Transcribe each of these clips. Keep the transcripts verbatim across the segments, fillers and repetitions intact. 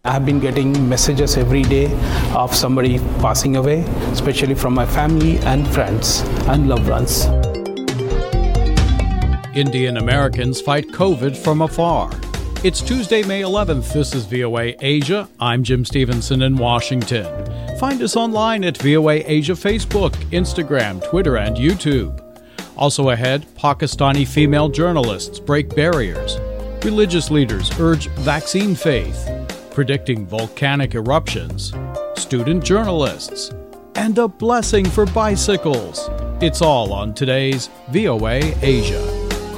I've been getting messages every day of somebody passing away, especially from my family and friends and loved ones. Indian Americans fight COVID from afar. It's Tuesday, May eleventh. This is V O A Asia. I'm Jim Stevenson in Washington. Find us online at V O A Asia Facebook, Instagram, Twitter, and YouTube. Also ahead, Pakistani female journalists break barriers. Religious leaders urge vaccine faith. Predicting volcanic eruptions. Student journalists. And a blessing for bicycles. It's all on today's V O A Asia.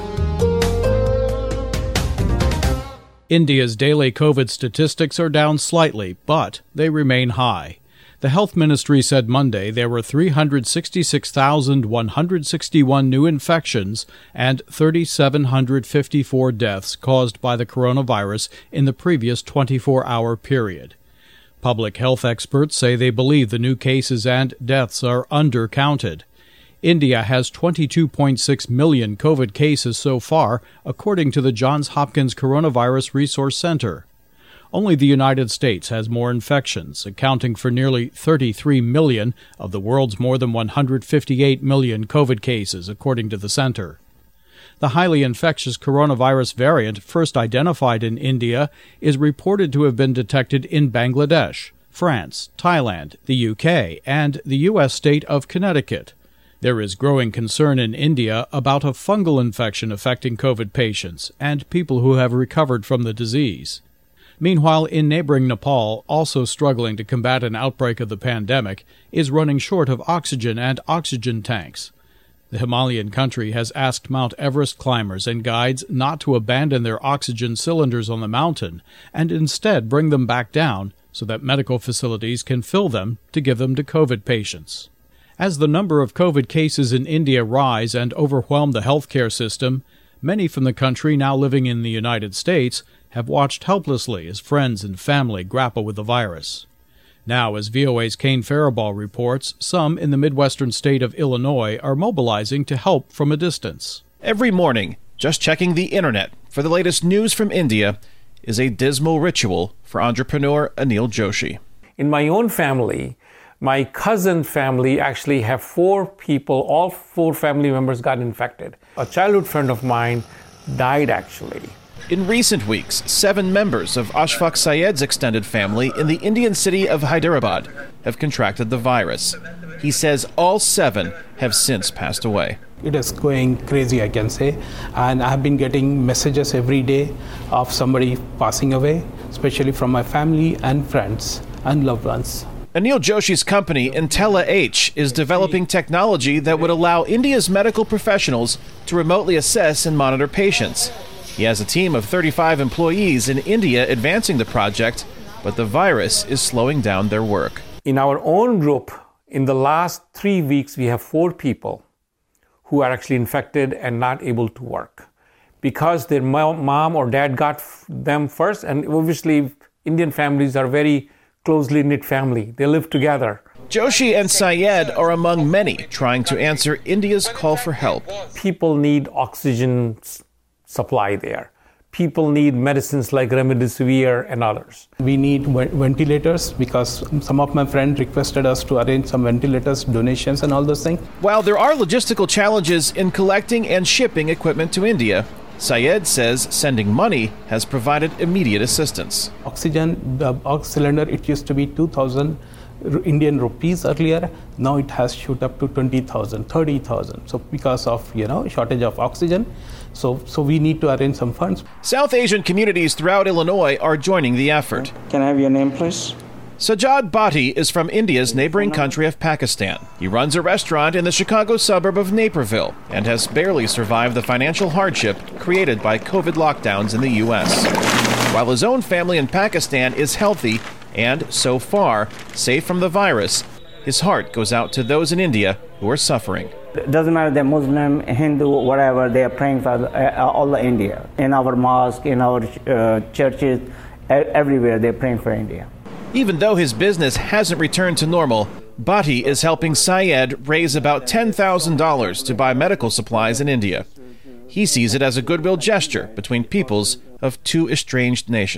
India's daily COVID statistics are down slightly, but they remain high. The Health Ministry said Monday there were three hundred sixty-six thousand one hundred sixty-one new infections and three thousand seven hundred fifty-four deaths caused by the coronavirus in the previous twenty-four hour period. Public health experts say they believe the new cases and deaths are undercounted. India has twenty-two point six million COVID cases so far, according to the Johns Hopkins Coronavirus Resource Center. Only the United States has more infections, accounting for nearly thirty-three million of the world's more than one hundred fifty-eight million COVID cases, according to the center. The highly infectious coronavirus variant first identified in India is reported to have been detected in Bangladesh, France, Thailand, the U K, and the U S state of Connecticut. There is growing concern in India about a fungal infection affecting COVID patients and people who have recovered from the disease. Meanwhile, in neighboring Nepal, also struggling to combat an outbreak of the pandemic, is running short of oxygen and oxygen tanks. The Himalayan country has asked Mount Everest climbers and guides not to abandon their oxygen cylinders on the mountain and instead bring them back down so that medical facilities can fill them to give them to COVID patients. As the number of COVID cases in India rise and overwhelm the healthcare system, many from the country now living in the United States have watched helplessly as friends and family grapple with the virus. Now, as V O A's Kane Faribault reports, some in the Midwestern state of Illinois are mobilizing to help from a distance. Every morning, just checking the internet for the latest news from India is a dismal ritual for entrepreneur Anil Joshi. In my own family, my cousin family actually have four people, all four family members got infected. A childhood friend of mine died actually. In recent weeks, seven members of Ashfaq Syed's extended family in the Indian city of Hyderabad have contracted the virus. He says all seven have since passed away. It is going crazy, I can say, and I have been getting messages every day of somebody passing away, especially from my family and friends and loved ones. Anil Joshi's company, IntelliH, is developing technology that would allow India's medical professionals to remotely assess and monitor patients. He has a team of thirty-five employees in India advancing the project, but the virus is slowing down their work. In our own group, in the last three weeks, we have four people who are actually infected and not able to work because their mom or dad got them first, and obviously Indian families are very closely knit family. They live together. Joshi and Syed are among many trying to answer India's call for help. People need oxygen supply there. People need medicines like remdesivir and others. We need ventilators because some of my friends requested us to arrange some ventilators, donations and all those things. While there are logistical challenges in collecting and shipping equipment to India, Syed says sending money has provided immediate assistance. Oxygen, the ox cylinder, it used to be two thousand Indian rupees earlier. Now it has shoot up to twenty thousand, thirty thousand. So because of, you know, shortage of oxygen, so so we need to arrange some funds. South Asian communities throughout Illinois are joining the effort. Can I have your name, please? Sajjad Bhatti is from India's neighboring country of Pakistan. He runs a restaurant in the Chicago suburb of Naperville and has barely survived the financial hardship created by COVID lockdowns in the U S. While his own family in Pakistan is healthy and, so far, safe from the virus, his heart goes out to those in India who are suffering. It doesn't matter they're Muslim, Hindu, whatever, they are praying for uh, all of India. In our mosque, in our uh, churches, everywhere they're praying for India. Even though his business hasn't returned to normal, Bhatti is helping Syed raise about ten thousand dollars to buy medical supplies in India. He sees it as a goodwill gesture between peoples of two estranged nations.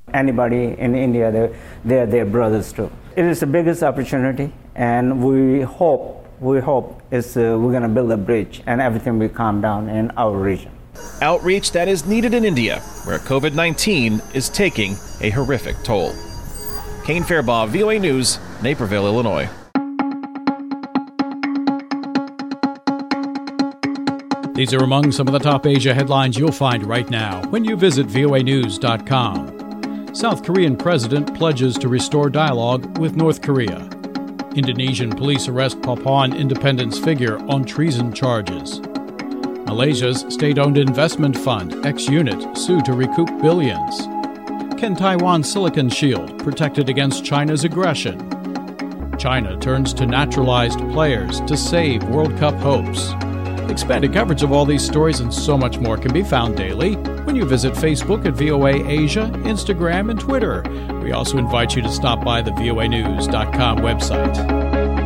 Anybody in India, they're, they're their brothers too. It is the biggest opportunity, and we hope, we hope it's, uh, we're going to build a bridge and everything will calm down in our region. Outreach that is needed in India, where COVID nineteen is taking a horrific toll. Kane Fairbaugh, V O A News, Naperville, Illinois. These are among some of the top Asia headlines you'll find right now when you visit V O A news dot com. South Korean president pledges to restore dialogue with North Korea. Indonesian police arrest Papuan independence figure on treason charges. Malaysia's state-owned investment fund, X-Unit, sued to recoup billions. Can Taiwan's Silicon Shield protect it against China's aggression? China turns to naturalized players to save World Cup hopes. Expanded coverage of all these stories and so much more can be found daily when you visit Facebook at V O A Asia, Instagram, and Twitter. We also invite you to stop by the V O A news dot com website.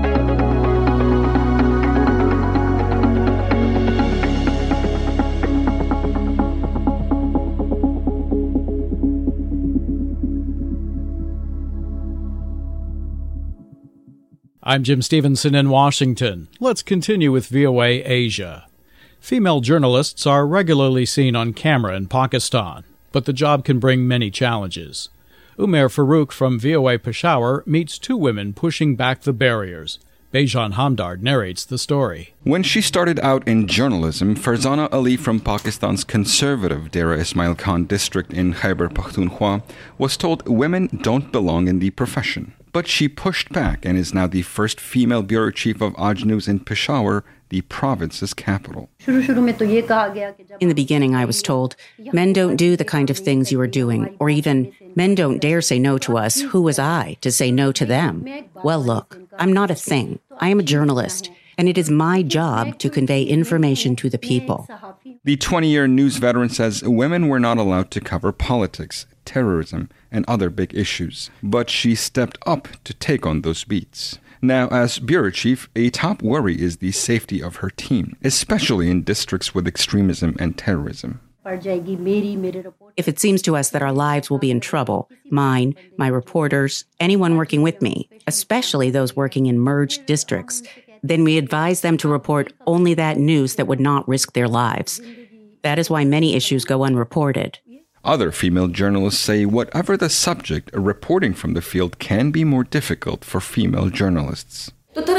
I'm Jim Stevenson in Washington. Let's continue with V O A Asia. Female journalists are regularly seen on camera in Pakistan, but the job can bring many challenges. Umair Farouk from V O A Peshawar meets two women pushing back the barriers. Bejan Hamdard narrates the story. When she started out in journalism, Farzana Ali from Pakistan's conservative Dera Ismail Khan district in Khyber Pakhtunkhwa was told women don't belong in the profession. But she pushed back and is now the first female bureau chief of Aaj News in Peshawar, the province's capital. In the beginning, I was told, men don't do the kind of things you are doing, or even, men don't dare say no to us. Who was I to say no to them? Well, look, I'm not a thing. I am a journalist, and it is my job to convey information to the people. The twenty-year news veteran says women were not allowed to cover politics, terrorism, and other big issues, but she stepped up to take on those beats. Now, as bureau chief, a top worry is the safety of her team, especially in districts with extremism and terrorism. If it seems to us that our lives will be in trouble, mine, my reporters, anyone working with me, especially those working in merged districts, then we advise them to report only that news that would not risk their lives. That is why many issues go unreported. Other female journalists say whatever the subject, reporting from the field can be more difficult for female journalists.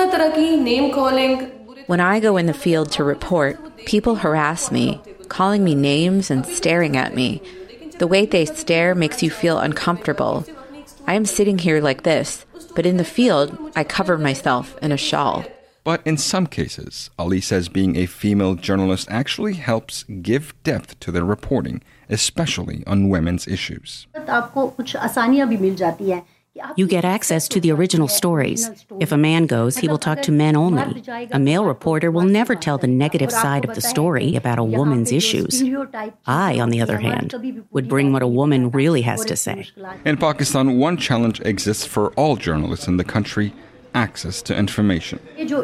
When I go in the field to report, people harass me, calling me names and staring at me. The way they stare makes you feel uncomfortable. I am sitting here like this, but in the field, I cover myself in a shawl. But in some cases, Ali says being a female journalist actually helps give depth to their reporting, especially on women's issues. You get access to the original stories. If a man goes, he will talk to men only. A male reporter will never tell the negative side of the story about a woman's issues. I, on the other hand, would bring what a woman really has to say. In Pakistan, one challenge exists for all journalists in the country: access to information.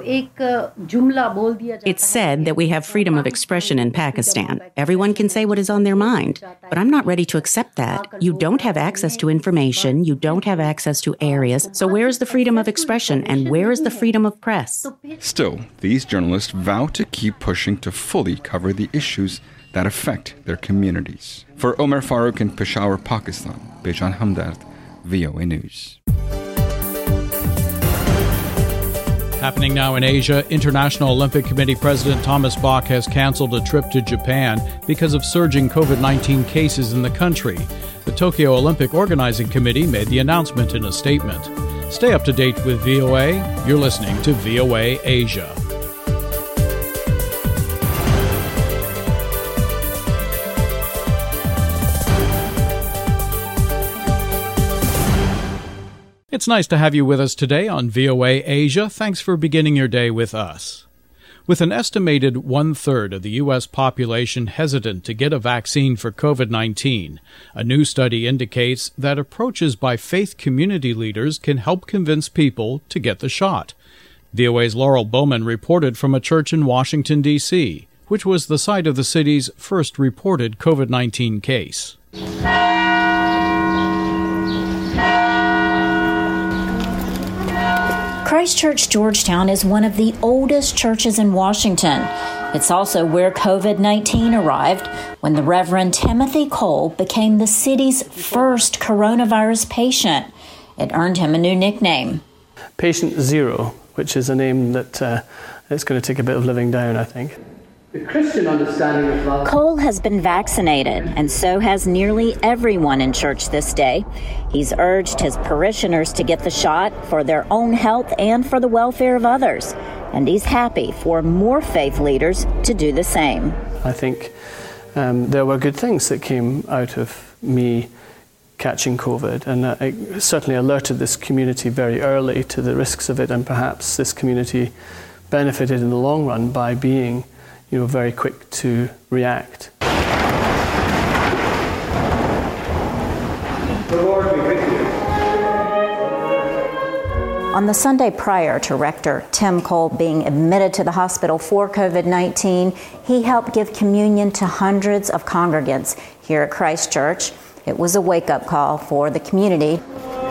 It's said that we have freedom of expression in Pakistan. Everyone can say what is on their mind. But I'm not ready to accept that. You don't have access to information. You don't have access to areas. So where is the freedom of expression and where is the freedom of press? Still, these journalists vow to keep pushing to fully cover the issues that affect their communities. For Umair Farouk in Peshawar, Pakistan, Bejan Hamdard, V O A News. Happening now in Asia, International Olympic Committee President Thomas Bach has canceled a trip to Japan because of surging COVID nineteen cases in the country. The Tokyo Olympic Organizing Committee made the announcement in a statement. Stay up to date with V O A. You're listening to V O A Asia. It's nice to have you with us today on V O A Asia. Thanks for beginning your day with us. With an estimated one-third of the U S population hesitant to get a vaccine for COVID nineteen, a new study indicates that approaches by faith community leaders can help convince people to get the shot. V O A's Laurel Bowman reported from a church in Washington, D C, which was the site of the city's first reported COVID nineteen case. Christ Church Georgetown is one of the oldest churches in Washington. It's also where covid nineteen arrived when the Reverend Timothy Cole became the city's first coronavirus patient. It earned him a new nickname. Patient Zero, which is a name that uh, it's going to take a bit of living down, I think. The Christian understanding of love. Cole has been vaccinated, and so has nearly everyone in church this day. He's urged his parishioners to get the shot for their own health and for the welfare of others. And he's happy for more faith leaders to do the same. I think um, there were good things that came out of me catching COVID, and I certainly alerted this community very early to the risks of it, and perhaps this community benefited in the long run by being, you know, very quick to react. The Lord be with you. On the Sunday prior to Rector Tim Cole being admitted to the hospital for covid nineteen, he helped give communion to hundreds of congregants here at Christ Church. It was a wake-up call for the community.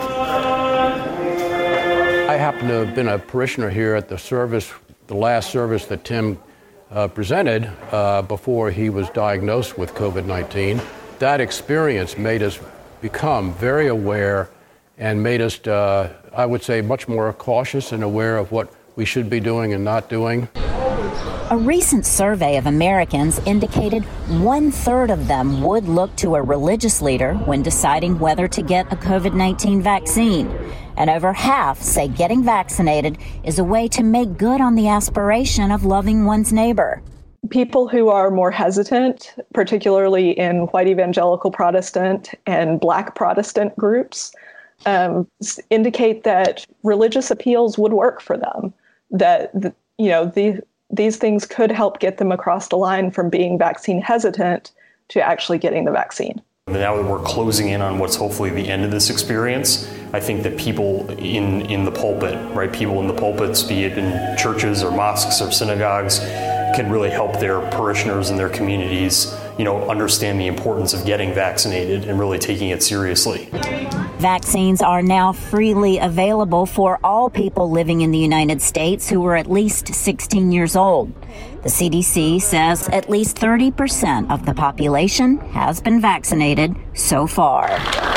I happen to have been a parishioner here at the service, the last service that Tim uh, presented uh, before he was diagnosed with covid nineteen. That experience made us become very aware and made us, uh, I would say, much more cautious and aware of what we should be doing and not doing. A recent survey of Americans indicated one-third of them would look to a religious leader when deciding whether to get a covid nineteen vaccine. And over half say getting vaccinated is a way to make good on the aspiration of loving one's neighbor. People who are more hesitant, particularly in white evangelical Protestant and Black Protestant groups, um, indicate that religious appeals would work for them, that, you know, the these things could help get them across the line from being vaccine hesitant to actually getting the vaccine. Now that we're closing in on what's hopefully the end of this experience, I think that people in, in the pulpit, right, people in the pulpits, be it in churches or mosques or synagogues, can really help their parishioners and their communities, you know, understand the importance of getting vaccinated and really taking it seriously. Vaccines are now freely available for all people living in the United States who are at least sixteen years old. The C D C says at least thirty percent of the population has been vaccinated so far.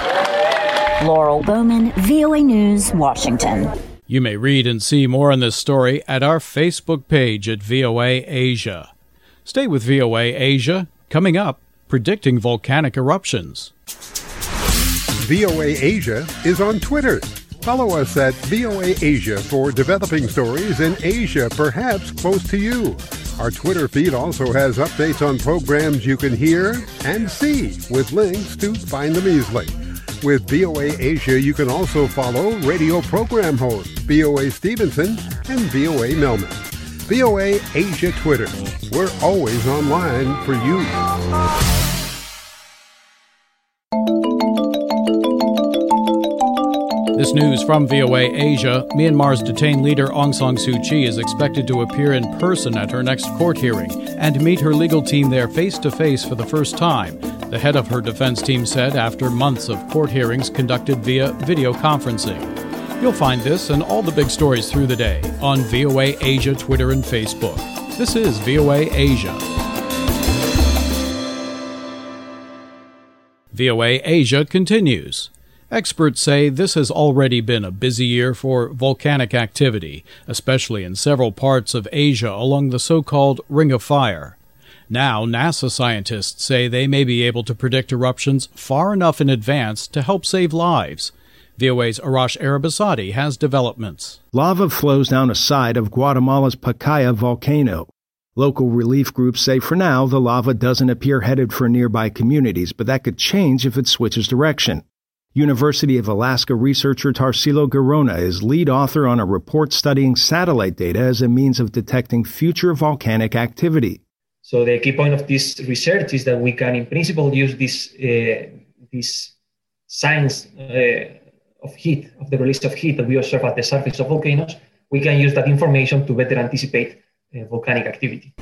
Laurel Bowman, V O A News, Washington. You may read and see more on this story at our Facebook page at V O A Asia. Stay with V O A Asia. Coming up, predicting volcanic eruptions. V O A Asia is on Twitter. Follow us at V O A Asia for developing stories in Asia, perhaps close to you. Our Twitter feed also has updates on programs you can hear and see with links to find them easily. With V O A Asia, you can also follow radio program hosts V O A Stevenson and V O A Melman. V O A Asia Twitter. We're always online for you. This news from V O A Asia. Myanmar's detained leader Aung San Suu Kyi is expected to appear in person at her next court hearing and meet her legal team there face-to-face for the first time, the head of her defense team said after months of court hearings conducted via video conferencing. You'll find this and all the big stories through the day on V O A Asia Twitter and Facebook. This is V O A Asia. V O A Asia continues. Experts say this has already been a busy year for volcanic activity, especially in several parts of Asia along the so-called Ring of Fire. Now, NASA scientists say they may be able to predict eruptions far enough in advance to help save lives. V O A's Arash Arabasadi has developments. Lava flows down a side of Guatemala's Pacaya volcano. Local relief groups say for now the lava doesn't appear headed for nearby communities, but that could change if it switches direction. University of Alaska researcher Tarsilo Garona is lead author on a report studying satellite data as a means of detecting future volcanic activity. So the key point of this research is that we can, in principle, use this uh, these signs uh, of heat, of the release of heat that we observe at the surface of volcanoes. We can use that information to better anticipate uh, volcanic activity.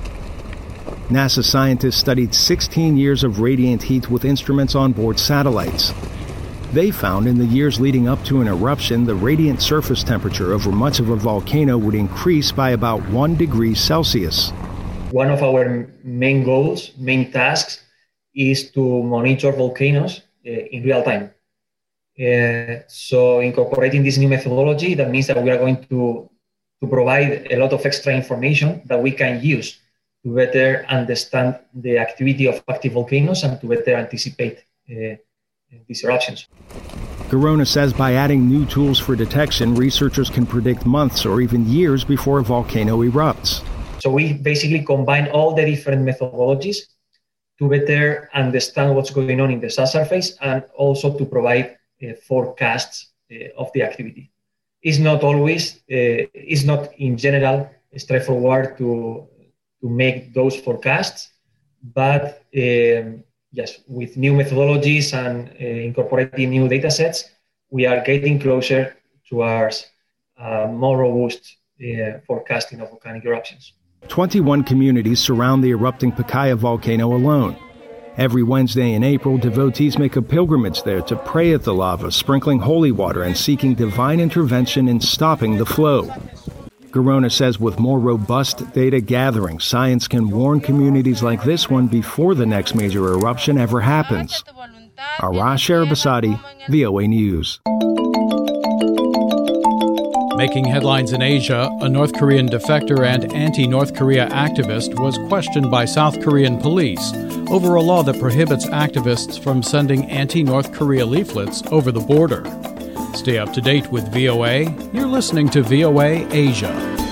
NASA scientists studied sixteen years of radiant heat with instruments on board satellites. They found in the years leading up to an eruption, the radiant surface temperature over much of a volcano would increase by about one degree Celsius. One of our main goals, main tasks, is to monitor volcanoes uh, in real time. Uh, so incorporating this new methodology, that means that we are going to, to provide a lot of extra information that we can use to better understand the activity of active volcanoes and to better anticipate uh, these eruptions. Garona says by adding new tools for detection, researchers can predict months or even years before a volcano erupts. So we basically combine all the different methodologies to better understand what's going on in the subsurface and also to provide uh, forecasts uh, of the activity. It's not always, uh, it's not in general straightforward to, to make those forecasts, but um, yes, with new methodologies and uh, incorporating new data sets, we are getting closer towards uh, more robust uh, forecasting of volcanic eruptions. twenty-one communities surround the erupting Pacaya volcano alone. Every Wednesday in April, devotees make a pilgrimage there to pray at the lava, sprinkling holy water and seeking divine intervention in stopping the flow. Garona says with more robust data gathering, science can warn communities like this one before the next major eruption ever happens. Arash Arabasadi, V O A News. Making headlines in Asia, a North Korean defector and anti-North Korea activist was questioned by South Korean police over a law that prohibits activists from sending anti-North Korea leaflets over the border. Stay up to date with V O A. You're listening to V O A Asia.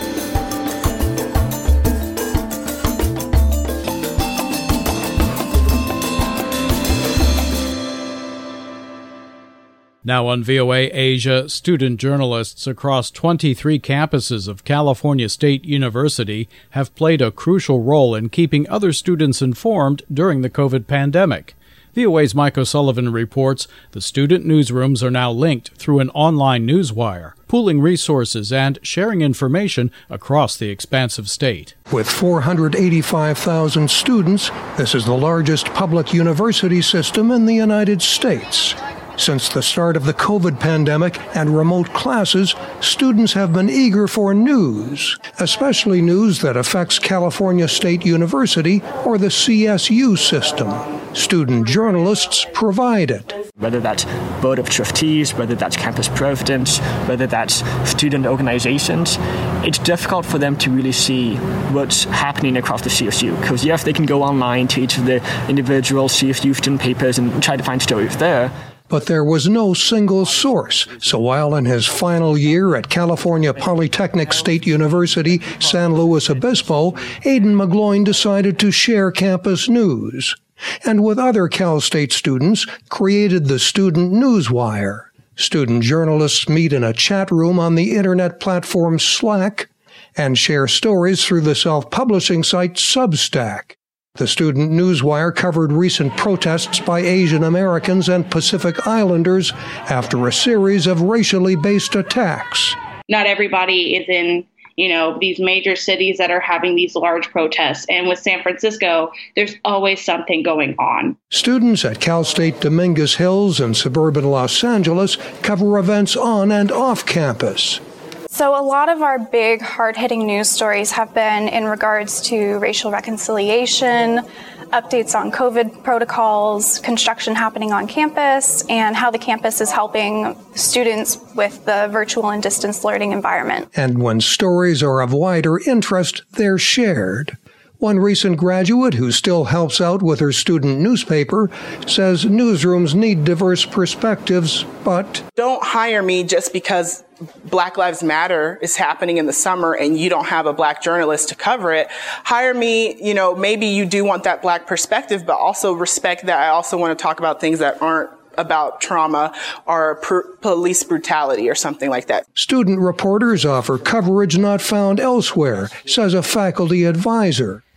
Now on V O A Asia, student journalists across twenty-three campuses of California State University have played a crucial role in keeping other students informed during the COVID pandemic. V O A's Mike O'Sullivan reports the student newsrooms are now linked through an online newswire, pooling resources and sharing information across the expansive state. With four hundred eighty-five thousand students, this is the largest public university system in the United States. Since the start of the COVID pandemic and remote classes, students have been eager for news, especially news that affects California State University or the C S U system. Student journalists provide it. Whether that's board of trustees, whether that's campus presidents, whether that's student organizations, it's difficult for them to really see what's happening across the C S U. Because yes, they can go online to each of the individual C S U student papers and try to find stories there. But there was no single source, so while in his final year at California Polytechnic State University, San Luis Obispo, Aidan McGloin decided to share campus news, and with other Cal State students, created the Student Newswire. Student journalists meet in a chat room on the internet platform Slack and share stories through the self-publishing site Substack. The Student Newswire covered recent protests by Asian Americans and Pacific Islanders after a series of racially based attacks. Not everybody is in, you know, these major cities that are having these large protests. And with San Francisco, there's always something going on. Students at Cal State Dominguez Hills and suburban Los Angeles cover events on and off campus. So a lot of our big, hard-hitting news stories have been in regards to racial reconciliation, updates on COVID protocols, construction happening on campus, and how the campus is helping students with the virtual and distance learning environment. And when stories are of wider interest, they're shared. One recent graduate who still helps out with her student newspaper says newsrooms need diverse perspectives, but don't hire me just because Black Lives Matter is happening in the summer and you don't have a black journalist to cover it. Hire me, you know, maybe you do want that black perspective, but also respect that I also want to talk about things that aren't about trauma or per- police brutality or something like that. Student reporters offer coverage not found elsewhere, says a faculty advisor.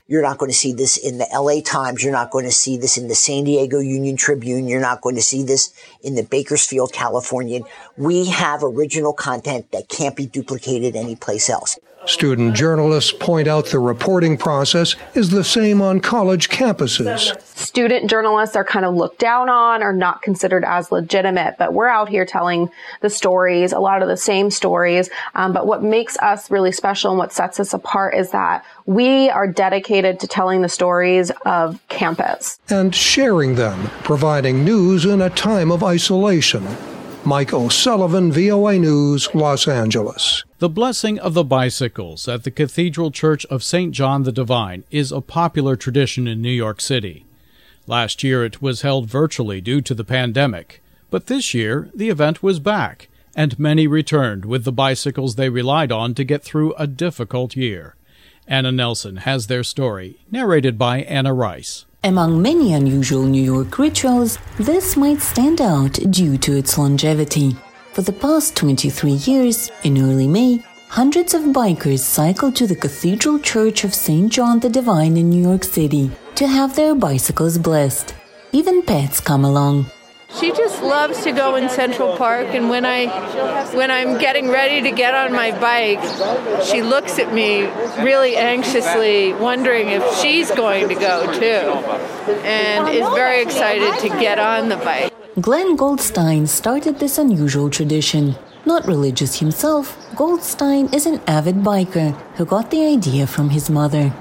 You're not going to see this in the L A Times. You're not going to see this in the San Diego Union Tribune. You're not going to see this in the Bakersfield Californian. We have original content that can't be duplicated anyplace else. Student journalists point out the reporting process is the same on college campuses. Student journalists are kind of looked down on or not considered as legitimate, but we're out here telling the stories, a lot of the same stories. Um, but what makes us really special and what sets us apart is that we are dedicated to telling the stories of campus. And sharing them, providing news in a time of isolation. Mike O'Sullivan, V O A News, Los Angeles. The blessing of the bicycles at the Cathedral Church of Saint John the Divine is a popular tradition in New York City. Last year it was held virtually due to the pandemic, but this year the event was back, and many returned with the bicycles they relied on to get through a difficult year. Anna Nelson has their story, narrated by Anna Rice. Among many unusual New York rituals, this might stand out due to its longevity. For the past twenty-three years, in early May, hundreds of bikers cycled to the Cathedral Church of Saint John the Divine in New York City to have their bicycles blessed. Even pets come along. She just loves to go in Central Park, and when I when I'm getting ready to get on my bike, she looks at me really anxiously, wondering if she's going to go too, and is very excited to get on the bike. Glenn Goldstein started this unusual tradition. Not religious himself, Goldstein is an avid biker who got the idea from his mother.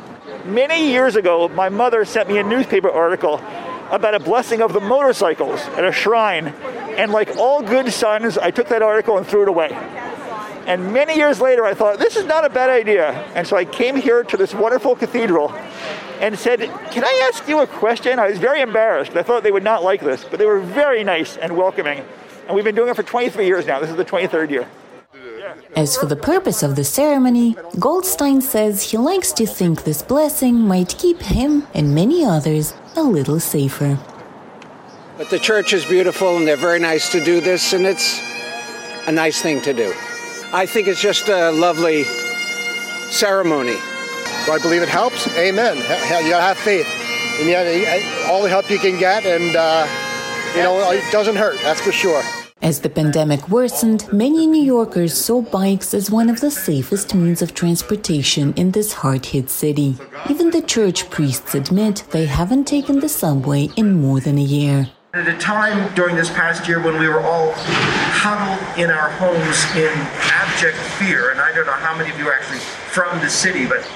Many years ago, my mother sent me a newspaper article about a blessing of the motorcycles at a shrine. And like all good sons, I took that article and threw it away. And many years later, I thought, this is not a bad idea. And so I came here to this wonderful cathedral and said, can I ask you a question? I was very embarrassed. I thought they would not like this, but they were very nice and welcoming. And we've been doing it for twenty-three years now. This is the twenty-third year. As for the purpose of the ceremony, Goldstein says he likes to think this blessing might keep him and many others a little safer. But the church is beautiful and they're very nice to do this, and it's a nice thing to do. I think it's just a lovely ceremony. Do I believe it helps? Amen. You gotta have faith. And you gotta, all the help you can get, and uh, you know, it doesn't hurt, that's for sure. As the pandemic worsened, many New Yorkers saw bikes as one of the safest means of transportation in this hard-hit city. Even the church priests admit they haven't taken the subway in more than a year. At a time during this past year when we were all huddled in our homes in abject fear, and I don't know how many of you are actually from the city, but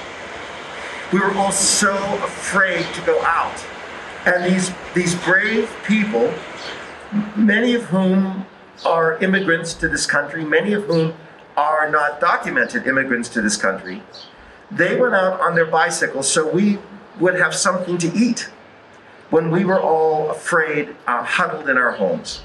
we were all so afraid to go out. And these, these brave people, many of whom are immigrants to this country, many of whom are not documented immigrants to this country, they went out on their bicycles so we would have something to eat when we were all afraid, uh, huddled in our homes.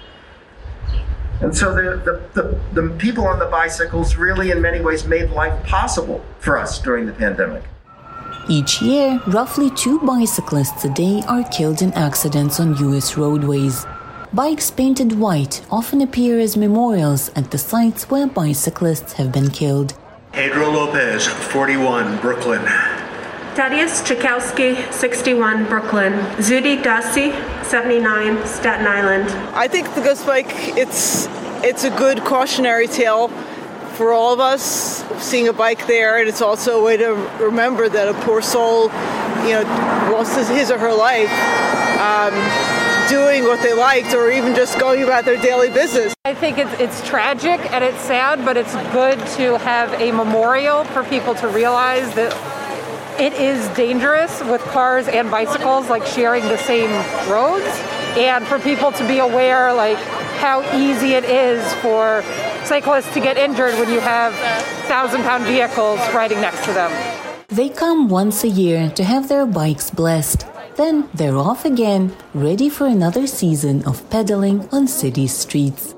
And so the, the, the, the people on the bicycles really in many ways made life possible for us during the pandemic. Each year, roughly two bicyclists a day are killed in accidents on U S roadways. Bikes painted white often appear as memorials at the sites where bicyclists have been killed. Pedro Lopez, forty-one, Brooklyn. Tadeusz Czekowski, sixty-one, Brooklyn. Zudi Dasi, seventy-nine, Staten Island. I think the Ghost Bike, it's it's a good cautionary tale for all of us, seeing a bike there, and it's also a way to remember that a poor soul, you know, lost his or her life um, doing what they liked, or even just going about their daily business. I think it's, it's tragic and it's sad, but it's good to have a memorial for people to realize that it is dangerous with cars and bicycles, like sharing the same roads, and for people to be aware, like, how easy it is for cyclists to get injured when you have thousand-pound vehicles riding next to them. They come once a year to have their bikes blessed. Then they're off again, ready for another season of pedaling on city streets.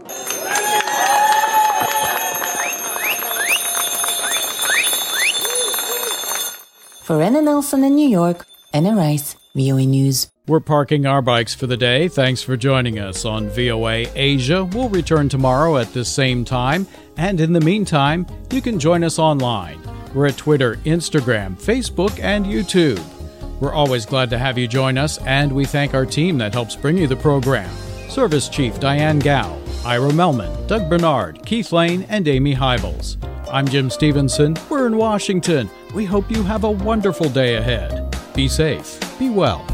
For Anna Nelson in New York, Anna Rice, V O A News. We're parking our bikes for the day. Thanks for joining us on V O A Asia. We'll return tomorrow at the same time. And in the meantime, you can join us online. We're at Twitter, Instagram, Facebook, and YouTube. We're always glad to have you join us, and we thank our team that helps bring you the program. Service Chief Diane Gow, Ira Melman, Doug Bernard, Keith Lane, and Amy Hybels. I'm Jim Stevenson. We're in Washington. We hope you have a wonderful day ahead. Be safe. Be well.